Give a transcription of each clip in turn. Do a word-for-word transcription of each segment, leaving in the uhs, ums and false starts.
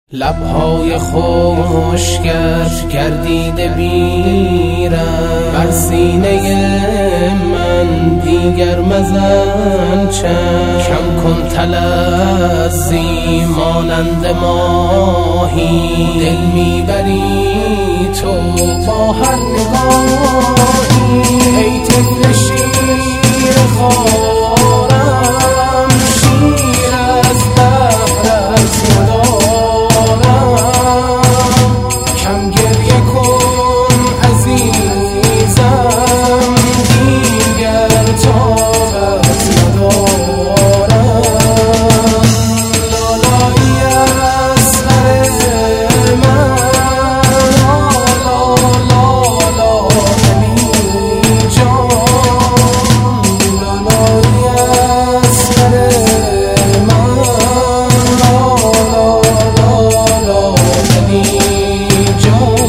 لبهای خشکت گردیده بیرم بر سینه من دیگر مزن چشم کم کن تلذی مانند ماهی دل میبری تو با هر نگاهی ای طفل شیر خوارم شیر از بحرت ندارم کم گریه کن عزیزم دیگر طاقت ندارم لالایی اصغر من لا لا لا علی جان لالایی اصغر من لا لا لا لا علی جان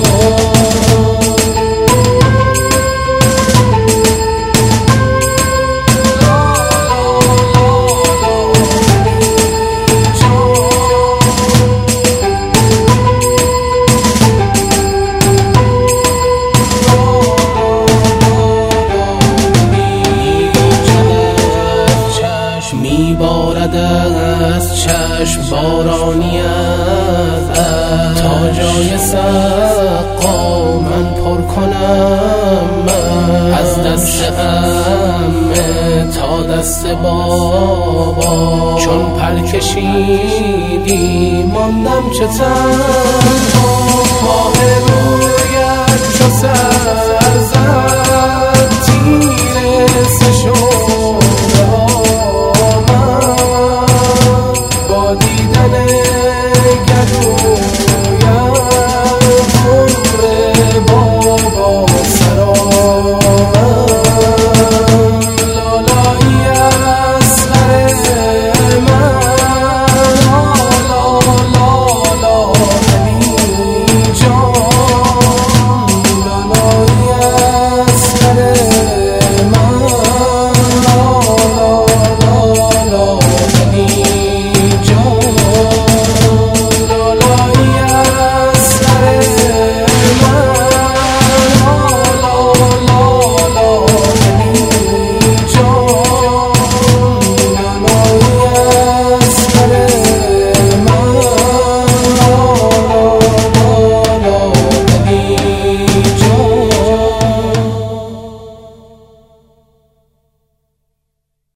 میبارد از چشم بارانی ازت تا جای سقا من پر کنم من از دست عمه تا دست بابا چون پر کشیدی ماندم چه تنها ماه رویت چو سر